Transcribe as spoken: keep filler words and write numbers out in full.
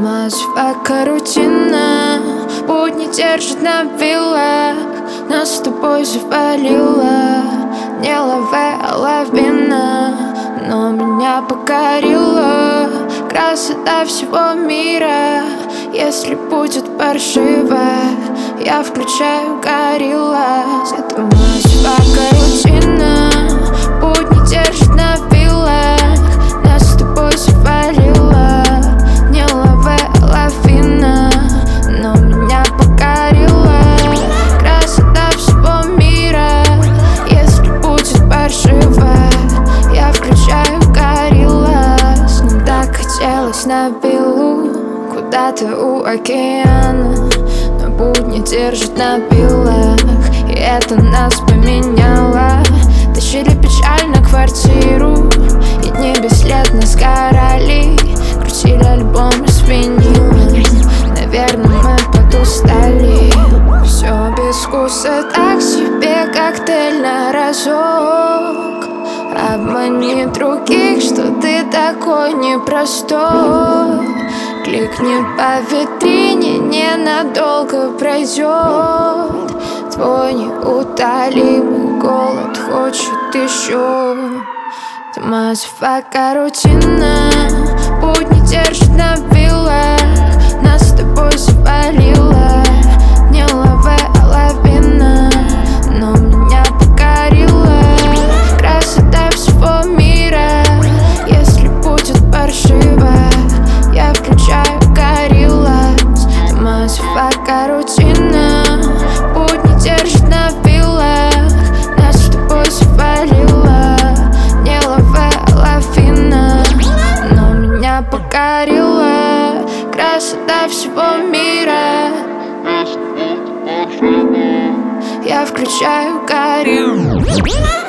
Москва рутина, будни держит на вилах. Нас с тобой завалила меловая лавина, но меня покорила красота всего мира. Если будет паршиво, я включаю Gorillaz. Это Москва рутина, будни держит на вилах. Нас с тобой завалила меловая лавина, но меня покорила красота всего мира. Если будет паршиво, я включаю Gorillaz. Нам так хотелось на виллу куда-то у океана, но будни держит на пилах, и это нас поменяло. Тащили печаль на квартиру, и дни бесследно сгорали. Крутили альбомы с винилом, наверное, мы подустали. Все без вкуса, так себе коктейль на разок. Обмани других, что ты такой непростой. Кликни по витрине, ненадолго пройдет. Твой неутолимый голод хочет еще. Москва рутина, будни держит на вилах. Нас с тобой завалила меловая лавина, но меня покорила красота всего мира. Если будет паршиво, я включаю Gorillaz. Москва рутина, будни держит на вилах. Нас с тобой завалила меловая лавина, но меня покорила красота всего мира. Я включаю Gorillaz.